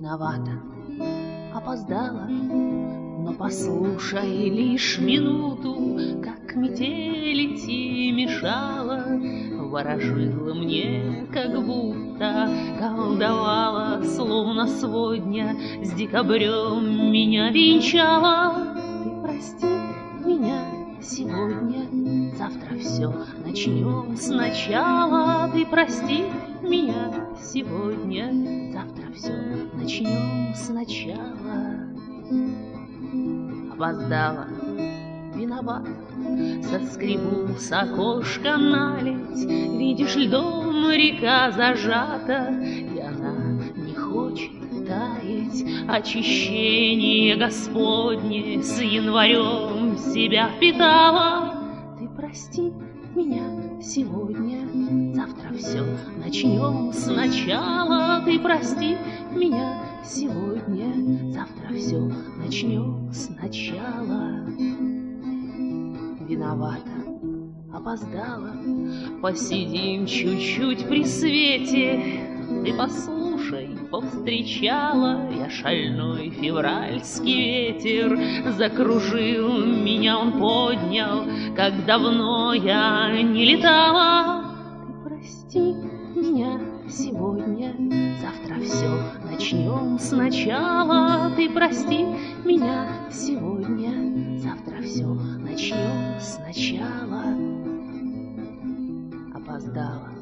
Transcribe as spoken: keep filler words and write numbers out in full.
виновата, опоздала. Но послушай лишь минуту, как метель идти мешала, ворожила мне, как будто колдовала, словно сводня с декабрем меня венчала. Ты прости меня сегодня, завтра все начнем сначала. Ты прости меня сегодня, завтра все начнем сначала. Опоздала, виновата, соскребу с окошка наледь. Видишь, льдом река зажата, и она не хочет таять. Очищение Господне с январем себя впитала. Ты прости меня сегодня, завтра все начнем сначала. Ты прости меня сегодня, завтра все начнем сначала. Виновата, опоздала, посидим чуть-чуть при свете. Ты послушай, повстречала я шальной февральский ветер. Закружил меня, он поднял, как давно я не летала. Ты прости меня сегодня, завтра все начнем сначала. Ты прости меня сегодня, завтра все начнем сначала. Опоздала,